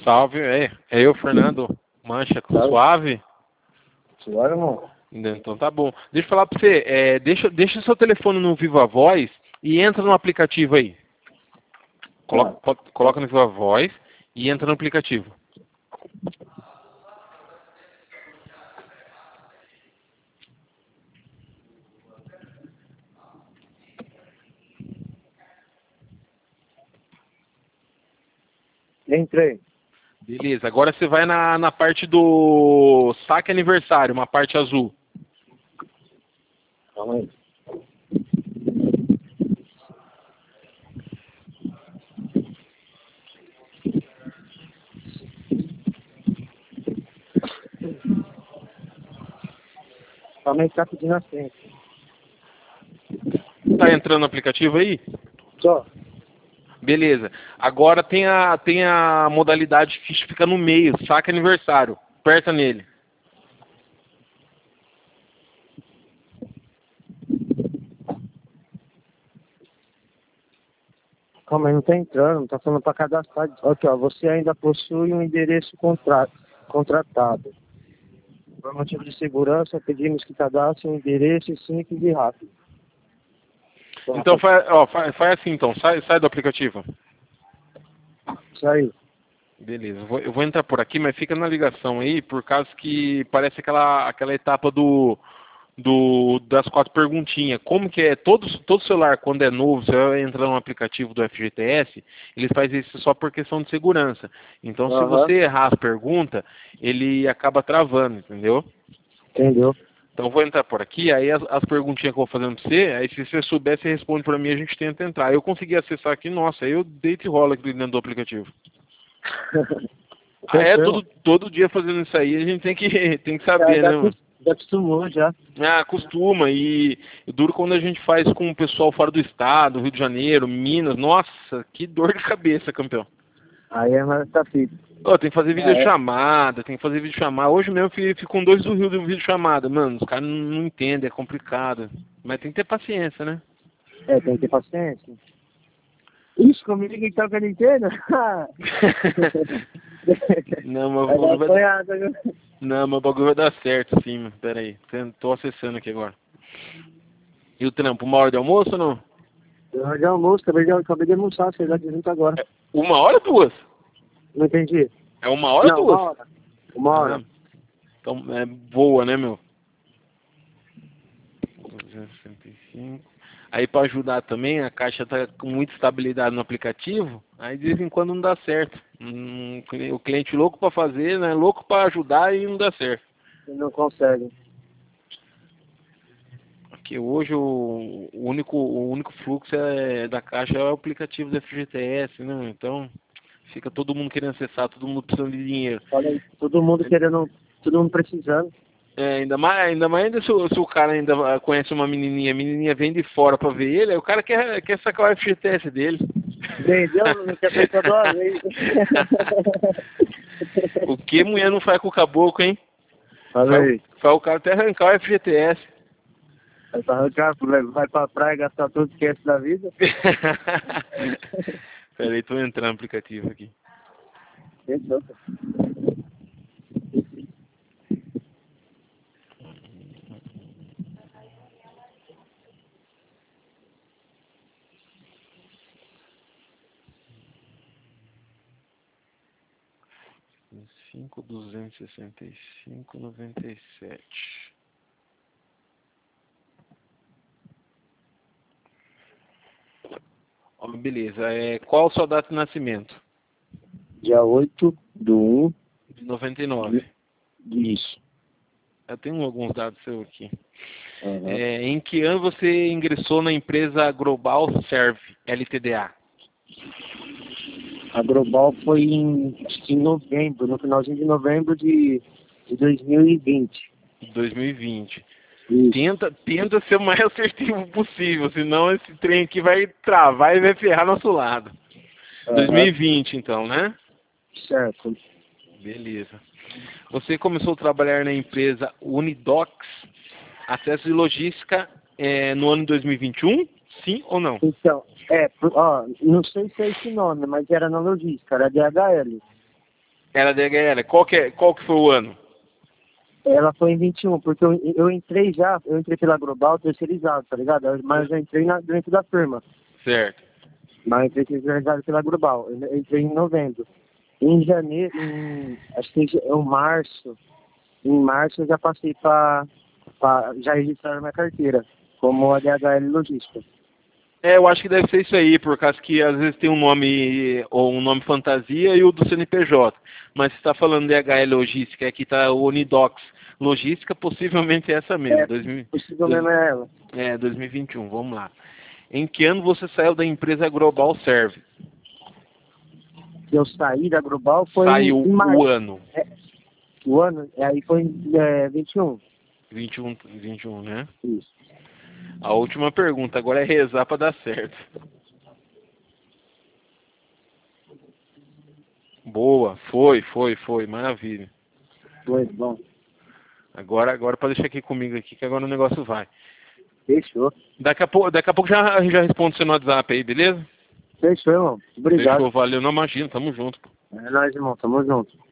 Salve, é eu, Fernando. Mancha, suave? Suave, irmão. Então tá bom. Deixa eu falar pra você, deixa seu telefone no Viva Voz e entra no aplicativo aí. Coloca no Viva Voz e entra no aplicativo. Entrei. Beleza, agora você vai na parte do saque aniversário, uma parte azul. Calma aí. Calma aí que tá pedindo a senha. Tá entrando no aplicativo aí? Só. Beleza. Agora tem a modalidade que fica no meio, saque aniversário. Aperta nele. Calma aí, não tá entrando, não tá falando pra cadastrar. Aqui, ó, você ainda possui um endereço contratado. Por motivo de segurança, pedimos que cadastre um endereço simples e rápido. Então faz assim então, sai do aplicativo. Isso aí. Beleza, eu vou entrar por aqui, mas fica na ligação aí, por causa que parece aquela etapa das 4 perguntinhas. Como que é, todo celular, quando é novo, você vai entrar no aplicativo do FGTS, ele faz isso só por questão de segurança. Então, se você errar as perguntas, ele acaba travando, entendeu? Entendeu? Então, eu vou entrar por aqui, aí as perguntinhas que eu vou fazendo pra você, aí se você souber, você responde pra mim, a gente tenta entrar. Eu consegui acessar aqui, nossa, aí eu deito e rolo aqui dentro do aplicativo. Todo dia fazendo isso aí, a gente tem que saber, né, mano? Já acostumou, já. Costuma. E duro quando a gente faz com o pessoal fora do estado, Rio de Janeiro, Minas. Nossa, que dor de cabeça, campeão. Aí é mais tá feito. Tem que fazer videochamada, Hoje mesmo eu fico com 2 do Rio de videochamada. Mano, os caras não entendem, é complicado. Mas tem que ter paciência, né? Tem que ter paciência. Ixi, comigo então que eu não entendo? Não, mas o bagulho vai dar certo, sim, mano. Pera aí, tô acessando aqui agora. E o trampo, 1 hora de almoço ou não? Eu já almoço, acabei de almoçar, sei lá, de junto agora. 1 hora ou 2? Não entendi. É 1 hora ou 2? 1 hora. 1 hora. Então, boa, né, meu? 265. Aí, para ajudar também, a Caixa tá com muita estabilidade no aplicativo, aí de vez em quando não dá certo. O cliente louco para fazer, né? Louco para ajudar e não dá certo. Não consegue. Porque hoje o único fluxo da Caixa é o aplicativo do FGTS, né? Então, fica todo mundo querendo acessar, todo mundo precisando de dinheiro. Olha aí, todo mundo precisando. Ainda mais se o cara ainda conhece uma menininha, a menininha vem de fora pra ver ele, aí o cara quer sacar o FGTS dele. Entendeu? Não quer pensar 2 vezes. O que mulher não faz com o caboclo, hein? Olha aí. Faz o cara até arrancar o FGTS. Vai pra arrancar, vai pra praia gastar tudo que é da vida. Peraí, tô entrando no aplicativo aqui. Entrou. 5.265,97. Beleza. Qual a sua data de nascimento? Dia 8/1 de 99. Isso. Eu tenho alguns dados seus aqui. Em que ano você ingressou na empresa Global Serve LTDA? A Global foi em novembro, no finalzinho de novembro de 2020. 2020. Isso. Tenta ser o mais assertivo possível, senão esse trem aqui vai travar e vai ferrar nosso lado. 2020, então, né? Certo. Beleza. Você começou a trabalhar na empresa Unidocs Acesso e Logística no ano de 2021? Sim ou não? Então, não sei se é esse nome, mas era na logística, era DHL. Era DHL. Qual que foi o ano? Ela foi em 21, porque eu entrei pela Global terceirizado, tá ligado? Mas eu entrei dentro da firma. Certo. Mas eu entrei terceirizado pela Global. Eu entrei em novembro. Em janeiro, acho que em março eu já passei já registraram minha carteira, como a DHL Logística. Eu acho que deve ser isso aí, por causa que às vezes tem um nome ou um nome fantasia e o do CNPJ. Mas se está falando de DHL Logística, aqui está o Unidox Logística, possivelmente é essa mesmo. Possivelmente é ela. 2021, vamos lá. Em que ano você saiu da empresa Global Serve? Eu saí da Global foi Saiu em março. o ano. O ano, aí foi em 21. 21, né? Isso. A última pergunta, agora é rezar para dar certo. Boa, foi, maravilha. Foi, bom. Agora pode deixar aqui comigo aqui, que agora o negócio vai. Fechou. Daqui a pouco já respondo você no WhatsApp aí, beleza? Fechou, irmão. Obrigado. Fechou, valeu, não imagina, tamo junto, pô. É nóis, irmão. Tamo junto.